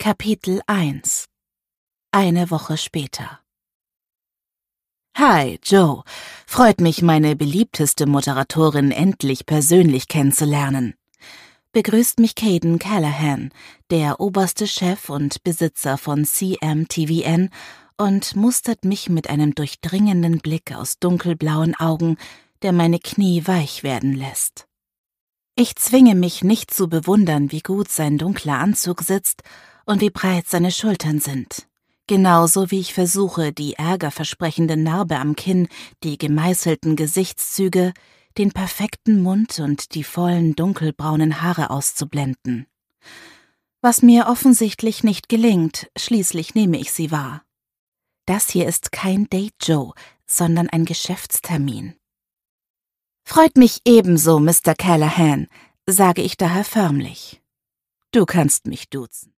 Kapitel 1 Eine Woche später. Hi, Joe. Freut mich, meine beliebteste Moderatorin endlich persönlich kennenzulernen. Begrüßt mich Caden Callahan, der oberste Chef und Besitzer von CMTVN, und mustert mich mit einem durchdringenden Blick aus dunkelblauen Augen, der meine Knie weich werden lässt. Ich zwinge mich nicht zu bewundern, wie gut sein dunkler Anzug sitzt und wie breit seine Schultern sind. Genauso wie ich versuche, die ärgerversprechende Narbe am Kinn, die gemeißelten Gesichtszüge, den perfekten Mund und die vollen dunkelbraunen Haare auszublenden. Was mir offensichtlich nicht gelingt, schließlich nehme ich sie wahr. Das hier ist kein Date, Joe, sondern ein Geschäftstermin. Freut mich ebenso, Mr. Callahan, sage ich daher förmlich. Du kannst mich duzen.